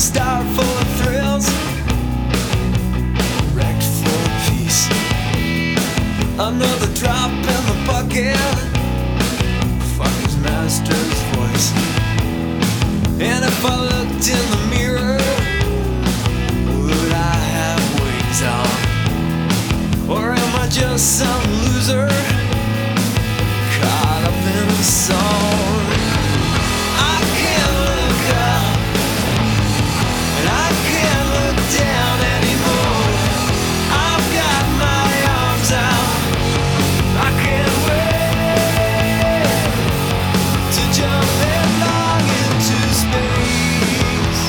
star full of thrills, wrecked for peace. Another drop in the bucket, fuck his master's voice. And if I looked in the mirror, would I have wings on? Or am I just some loser caught up in a song? I can't look up and I can't look down anymore. I've got my arms out, I can't wait to jump headlong into space.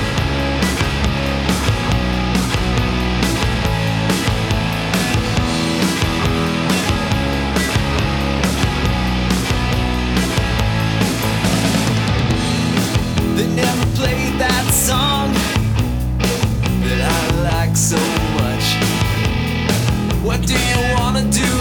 They never played that song that I like so much. What do you wanna do